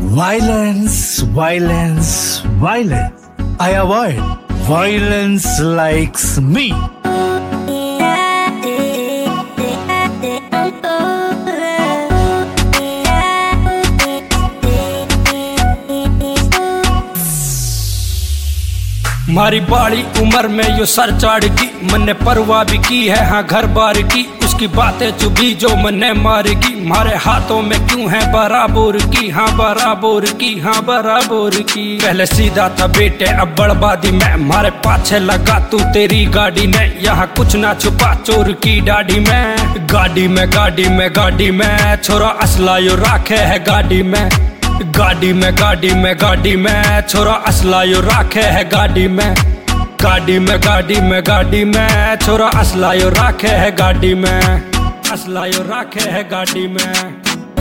Violence, violence, violence. I avoid violence likes me. मारी बाड़ी उम्र में यो सर चाड़ की, मैंने परवाह भी की है हाँ घर बार की। उसकी बातें चुभी जो मैंने मारेगी, मारे हाथों में क्यों है बराबर की, हाँ बराबर की, हाँ बराबर की। पहले सीधा था बेटे अब बर्बादी में, मारे पाछे लगा तू तेरी गाड़ी ने। यहाँ कुछ ना छुपा चोर की दाढ़ी में। गाड़ी में गाड़ी में गाड़ी में छोरा असला यो राखे है गाड़ी में। गाड़ी में गाड़ी में गाड़ी में छोरा असला यो राखे है गाड़ी में। गाड़ी में गाड़ी में गाड़ी में छोरा असला यो राखे है गाड़ी में। असला यो राखे है गाड़ी में।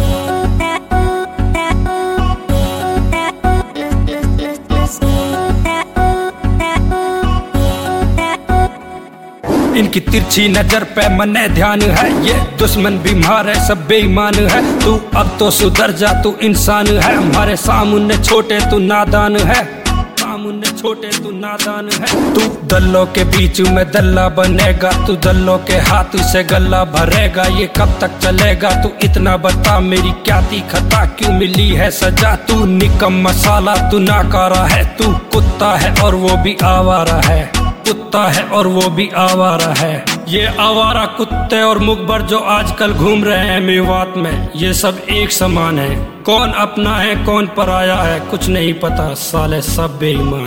इनकी तिरछी नजर पे मने ध्यान है, ये दुश्मन बीमार है सब बेईमान है। तू अब तो सुधर जा तू इंसान है, हमारे सामने छोटे तू नादान है। सामने छोटे तू नादान है। तू दल्लों के बीच में दल्ला बनेगा, तू दल्लों के हाथ से गला भरेगा। ये कब तक चलेगा तू इतना बता, मेरी क्या थी खता क्यों मिली है सजा। तू निकम मसाला तू नाकारा है, तू कुत्ता है और वो भी आवारा है। कुत्ता है और वो भी आवारा है। ये आवारा कुत्ते और मुखबर जो आजकल घूम रहे हैं मेवात में, ये सब एक समान है। कौन अपना है कौन पराया है कुछ नहीं पता, साले सब बेईमान।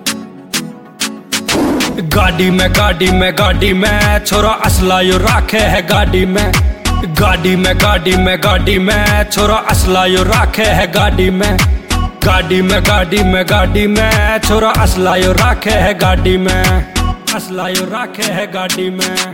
गाड़ी में गाड़ी में गाड़ी में छोरा असला यो राखे है गाड़ी में। गाड़ी में गाड़ी में गाड़ी में छोरा असला यो राखे है गाड़ी में। गाड़ी में गाड़ी में गाड़ी में छोरा असला यो राखे है गाड़ी में। असला यो राखे है गाड़ी में।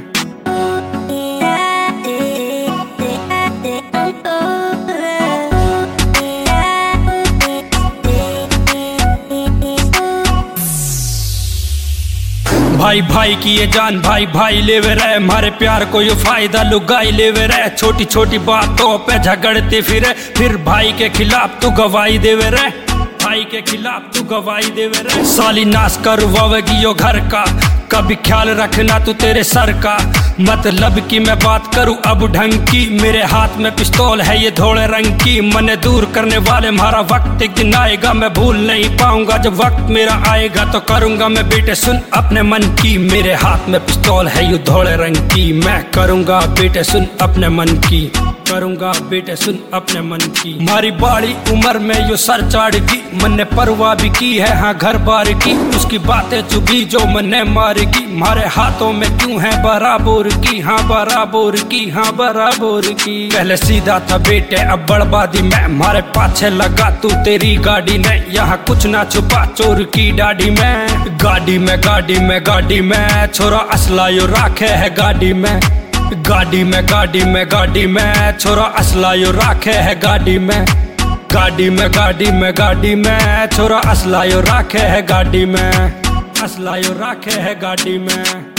भाई भाई की ये जान भाई भाई लेवे रहे, हमारे प्यार को ये फायदा लुगाई लेवे रहे। छोटी छोटी बातों पे झगड़ते फिर भाई के खिलाफ तू गवाही देवे रहे। भाई के खिलाफ तू गवाही देवे रहे। साली नाश कर वावेगी यो घर का, कभी ख्याल रखना तू तेरे सर का। मतलब की मैं बात करूं अब ढंग की, मेरे हाथ में पिस्तौल है ये धोले रंग की। मने दूर करने वाले हमारा वक्त एक दिन आएगा, मैं भूल नहीं पाऊंगा जब वक्त मेरा आएगा तो करूंगा मैं बेटे सुन अपने मन की। मेरे हाथ में पिस्तौल है ये धोले रंग की, मैं करूंगा बेटे सुन अपने मन की। करूंगा बेटे सुन अपने मन की। मारी बाड़ी उम्र में यो सर चाड़ की, मैंने परवाह भी की है हाँ घर बार की। उसकी बातें चुभी जो मैंने मारेगी, मारे हाथों में क्यों है बराबर की, हाँ बराबर की, हाँ बराबर की। पहले सीधा था बेटे अब बर्बादी में, मारे पाछे लगा तू तेरी गाड़ी ने। यहाँ कुछ ना छुपा चोर की दाढ़ी में। गाड़ी में गाड़ी में गाड़ी में छोरा असला यो राखे है गाड़ी में। गाड़ी में गाड़ी में गाड़ी में छोरा असला यो राखे है गाड़ी में। गाड़ी में गाड़ी में गाड़ी में छोरा असला यो राखे है गाड़ी में। असला यो राखे है गाड़ी में।